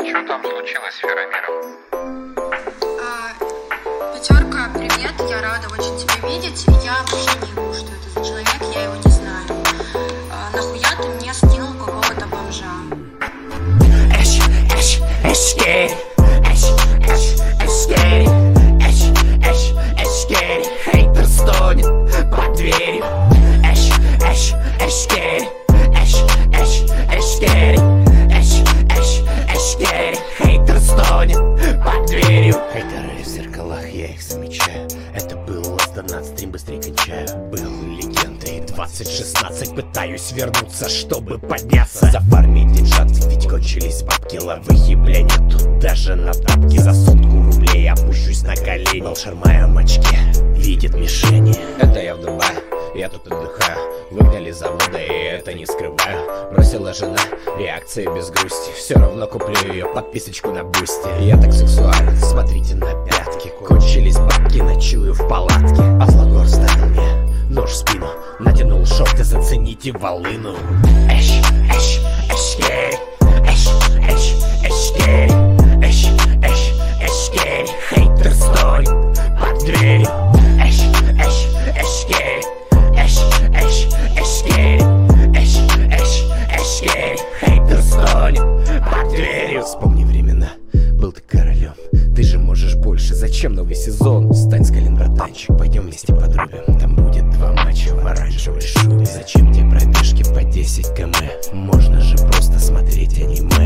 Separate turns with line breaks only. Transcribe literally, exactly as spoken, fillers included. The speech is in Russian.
Что там случилось с Феромиром?
А, Пятерка, привет, я рада очень тебя видеть. Я вообще не ебу, что это за человек, я его не знаю. А, нахуя ты мне скинул какого-то бомжа?
Эш, эш, эшкери, эш, эш, эшкери, эш, эш, эшкери, хейтер стонет под дверью. Эш, эш, эшкери, эш, эш, эшкери, эш, эш, эшкери, хейтер стонет под дверью. Хейтеры в зеркалах, я их замечаю. Это был ласт донат, стрим быстрее кончаю. Был легендой двадцать шестнадцать, пытаюсь вернуться, чтобы подняться. Зафармить деньжатки, ведь кончились бабки. Лавыхи, бля, нету даже на тапки. За сотку рублей опущусь на колени. Волшер в моем очке видит мишени. Это я в Дубае, я тут отдыхаю. Выгнали с завода, и это не скрываю. Бросила жена, реакции без грусти. Все равно куплю ее подписочку на бусти. Я так сексуален, смотрите на пятки. Кончились бабки, ночую в палатке. А Злогор вставил мне нож в спину, натянул шорты, зацените волыну. Эш, эш, эшкери, эш, эш, эшкери, эш, эш, эшкери, хейтер стонет под дверью. Эш, эш, эшкери, эш, эш, эшкери, эш, эш, эшкери, хейтер стонет под дверью. Вспомни времена, был ты королем, ты же можешь больше. Зачем новый сезон? Стань с колен, братанчик, пойдем вместе подрубим. Там будет два матча в оранжевой шубе. Зачем тебе пробежки по десять километров? Можно же просто смотреть аниме.